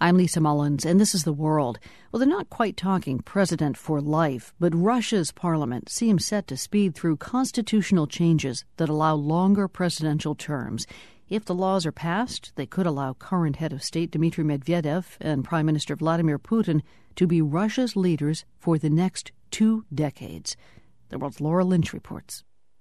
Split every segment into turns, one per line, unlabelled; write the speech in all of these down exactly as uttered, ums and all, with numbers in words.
I'm Lisa Mullins, and this is The World. Well, they're not quite talking president for life, but Russia's parliament seems set to speed through constitutional changes that allow longer presidential terms. If the laws are passed, they could allow current head of state Dmitry Medvedev and Prime Minister Vladimir Putin to be Russia's leaders for the next two decades. The World's Laura Lynch reports.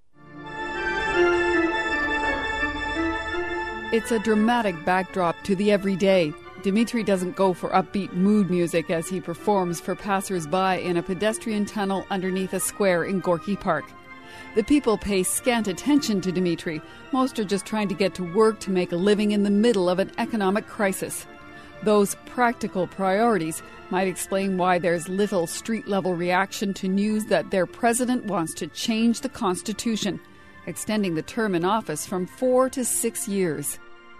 It's a dramatic backdrop to the everyday. Dmitry doesn't go for upbeat mood music as he performs for passers-by in a pedestrian tunnel underneath a square in Gorky Park. The people pay scant attention to Dmitry. Most are just trying to get to work to make a living in the middle of an economic crisis. Those practical priorities might explain why there's little street-level reaction to news that their president wants to change the constitution, extending the term in office from four to six years.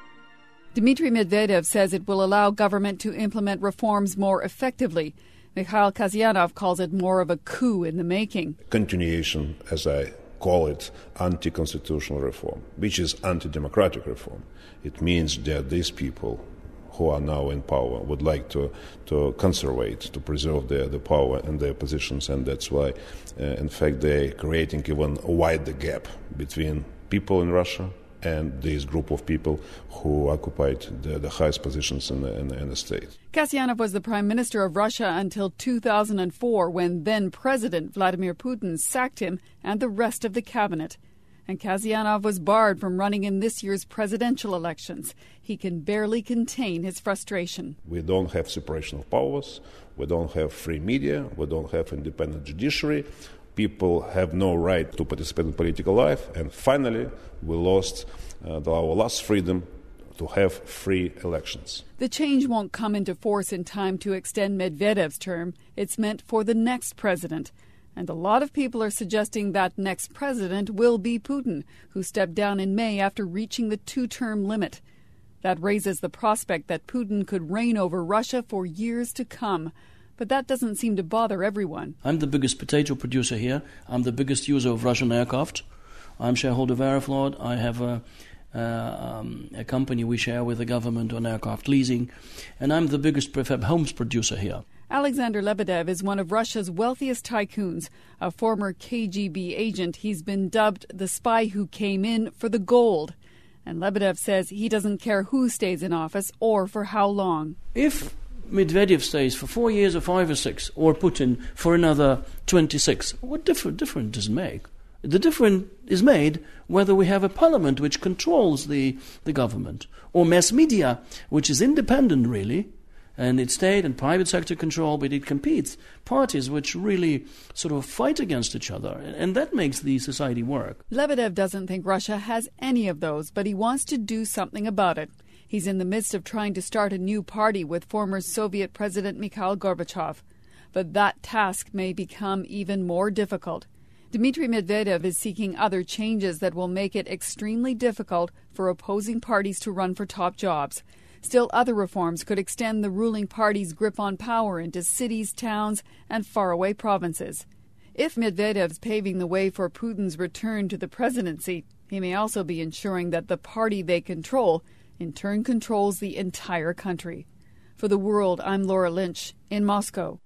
Dmitry Medvedev says it will allow government to implement reforms more effectively. Mikhail Kasyanov calls it more of a coup in the making.
Continuation, as I call it, anti-constitutional reform, which is anti-democratic reform. It means that these people who are now in power would like to, to conserve, to preserve their, the power and their positions, and that's why, uh, in fact, they're creating even a wider gap between people in Russia and this group of people who occupied the, the highest positions in the, in, the, in the state.
Kasyanov was the prime minister of Russia until two thousand four, when then-President Vladimir Putin sacked him and the rest of the cabinet. And Kasyanov was barred from running in this year's presidential elections. He can barely contain his frustration.
We don't have separation of powers, we don't have free media, we don't have independent judiciary. People have no right to participate in political life, and finally we lost uh, the, our last freedom to have free elections.
The change won't come into force in time to extend Medvedev's term. It's meant for the next president. And a lot of people are suggesting that next president will be Putin, who stepped down in May after reaching the two-term limit. That raises the prospect that Putin could reign over Russia for years to come. But that doesn't seem to bother everyone.
I'm the biggest potato producer here. I'm the biggest user of Russian aircraft. I'm shareholder of Aeroflot. I have a, uh, um, a company we share with the government on aircraft leasing. And I'm the biggest prefab homes producer here.
Alexander Lebedev is one of Russia's wealthiest tycoons. A former K G B agent, he's been dubbed the spy who came in for the gold. And Lebedev says he doesn't care who stays in office or for how long.
If Medvedev stays for four years or five or six, or Putin for another twenty-six, what difference difference does it make? The difference is made whether we have a parliament which controls the, the government, or mass media, which is independent really, and it's state and private sector control, but it competes. Parties which really sort of fight against each other, and that makes the society work.
Lebedev doesn't think Russia has any of those, but he wants to do something about it. He's in the midst of trying to start a new party with former Soviet President Mikhail Gorbachev. But that task may become even more difficult. Dmitry Medvedev is seeking other changes that will make it extremely difficult for opposing parties to run for top jobs. Still, other reforms could extend the ruling party's grip on power into cities, towns, and faraway provinces. If Medvedev's paving the way for Putin's return to the presidency, he may also be ensuring that the party they control in turn controls the entire country. For The World, I'm Laura Lynch in Moscow.